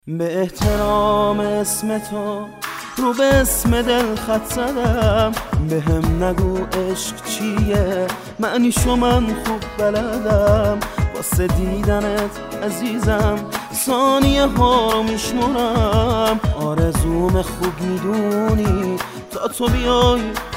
به احترام اسم تو رو به اسم دل خط زدم، به هم نگو عشق چیه معنیشو من خوب بلدم. واسه دیدنت عزیزم ثانیه ها رو میشمرم، آرزوم خوب میدونی تا تو بیای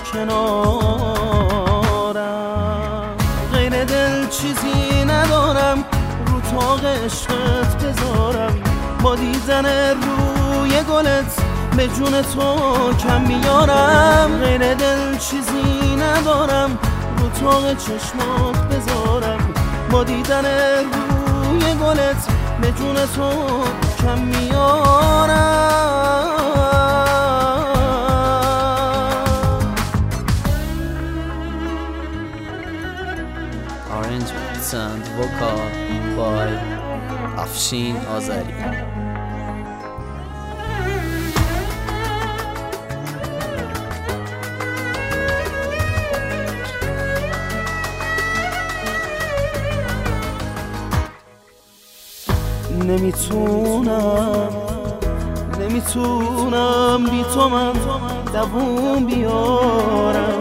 کنارم. غیر دل چیزی ندارم رو تاق عشقت بذارم، با دیدن روی گلت به جون تو کم میارم. غیر دل چیزی ندارم رو تاق چشمات بذارم، با دیدن روی گلت به جون تو کم میارم. Arrangements and vocal by Afshin Azari. نمیتونم بی تو من دووم بیارم،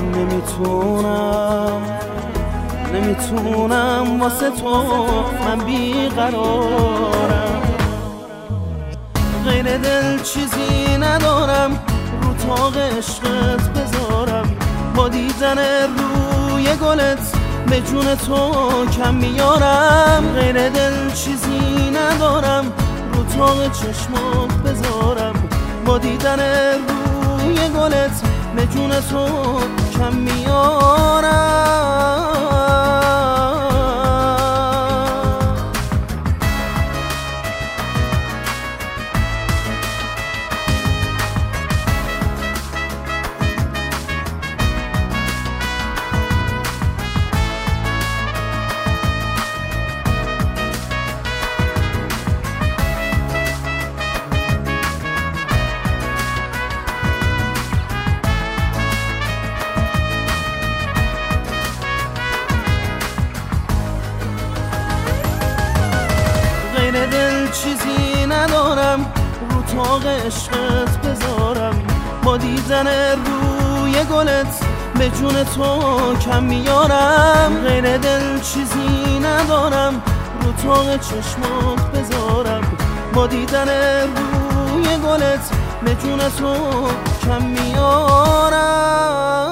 نمیتونم واسه تو من بیقرارم. غیر دل چیزی ندارم رو تاق عشقت بذارم، با دیدن روی گلت به جون تو کم میارم. غیر دل چیزی ندارم رو تاق چشمات بذارم، با دیدن روی گلت به جون تو کم میارم. غیر دل چیزی ندارم رو تاق عشقت بذارم، با دیدن روی گلت به جون تو کم میارم. غیر دل چیزی ندارم رو تاق چشمات بذارم، با دیدن روی گلت به جون تو کم میارم.